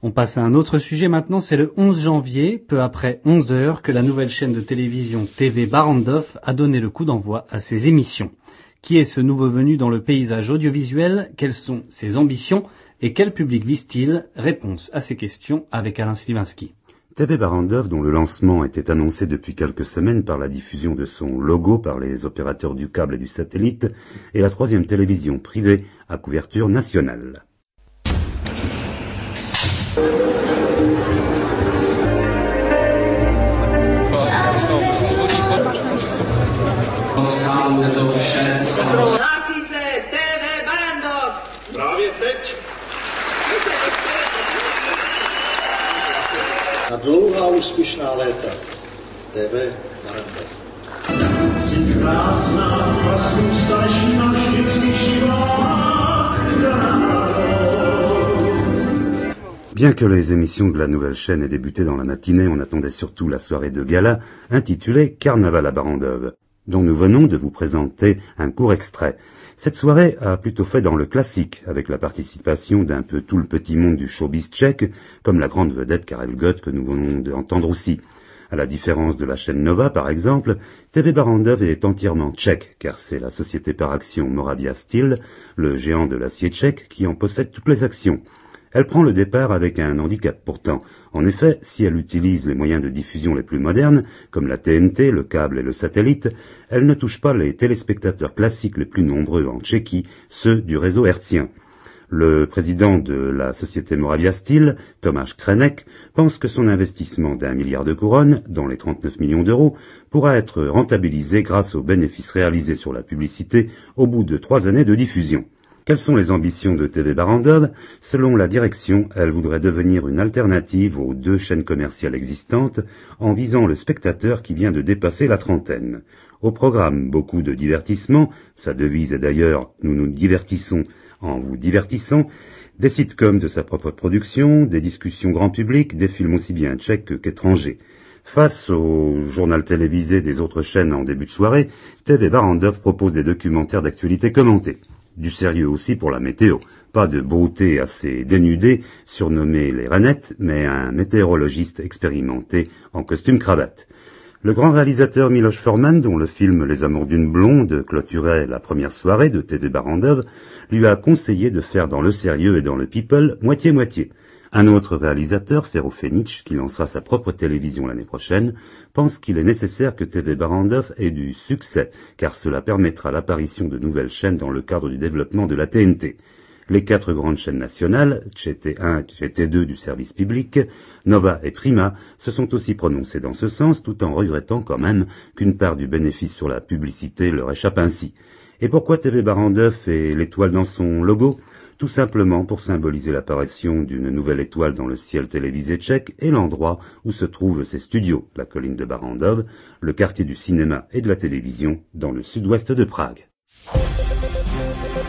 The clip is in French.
On passe à un autre sujet maintenant, c'est le 11 janvier, peu après 11 heures, que la nouvelle chaîne de télévision TV Barrandov a donné le coup d'envoi à ses émissions. Qui est ce nouveau venu dans le paysage audiovisuel? Quelles sont ses ambitions? Et quel public vise-t-il? Réponse à ces questions avec Alain Sliwinski. TV Barrandov, dont le lancement était annoncé depuis quelques semaines par la diffusion de son logo par les opérateurs du câble et du satellite, est la troisième télévision privée à couverture nationale. Na dlouhá úspěšná léta. TV Barrandov. Jsi krásná, krásnou starší a vždycky živá. Bien que les émissions de la nouvelle chaîne aient débuté dans la matinée, on attendait surtout la soirée de gala intitulée Carnaval à Barrandov, dont nous venons de vous présenter un court extrait. Cette soirée a plutôt fait dans le classique, avec la participation d'un peu tout le petit monde du showbiz tchèque, comme la grande vedette Karel Gott que nous venons d'entendre aussi. À la différence de la chaîne Nova, par exemple, TV Barrandov est entièrement tchèque, car c'est la société par action Moravia Steel, le géant de l'acier tchèque, qui en possède toutes les actions. Elle prend le départ avec un handicap pourtant. En effet, si elle utilise les moyens de diffusion les plus modernes, comme la TNT, le câble et le satellite, elle ne touche pas les téléspectateurs classiques les plus nombreux en Tchéquie, ceux du réseau hertzien. Le président de la société Moravia Steel, Tomáš Krenek, pense que son investissement d'1 milliard de couronnes, dont les 39 millions d'euros, pourra être rentabilisé grâce aux bénéfices réalisés sur la publicité au bout de 3 années de diffusion. Quelles sont les ambitions de TV Barrandov? Selon la direction, elle voudrait devenir une alternative aux 2 chaînes commerciales existantes en visant le spectateur qui vient de dépasser la trentaine. Au programme, beaucoup de divertissement, sa devise est d'ailleurs « Nous nous divertissons en vous divertissant », des sitcoms de sa propre production, des discussions grand public, des films aussi bien tchèques qu'étrangers. Face au journal télévisé des autres chaînes en début de soirée, TV Barrandov propose des documentaires d'actualité commentés. Du sérieux aussi pour la météo. Pas de beauté assez dénudée, surnommée les Rainettes, mais un météorologiste expérimenté en costume cravate. Le grand réalisateur Miloš Forman, dont le film Les Amours d'une blonde clôturait la première soirée de TV Barrandov, lui a conseillé de faire dans le sérieux et dans le people moitié-moitié. Un autre réalisateur, Fero Fenic, qui lancera sa propre télévision l'année prochaine, pense qu'il est nécessaire que TV Barrandov ait du succès, car cela permettra l'apparition de nouvelles chaînes dans le cadre du développement de la TNT. Les 4 grandes chaînes nationales, ČT1 et ČT2 du service public, Nova et Prima, se sont aussi prononcées dans ce sens, tout en regrettant quand même qu'une part du bénéfice sur la publicité leur échappe ainsi. Et pourquoi TV Barrandov et l'étoile dans son logo? Tout simplement pour symboliser l'apparition d'une nouvelle étoile dans le ciel télévisé tchèque et l'endroit où se trouvent ses studios, la colline de Barrandov, le quartier du cinéma et de la télévision dans le sud-ouest de Prague.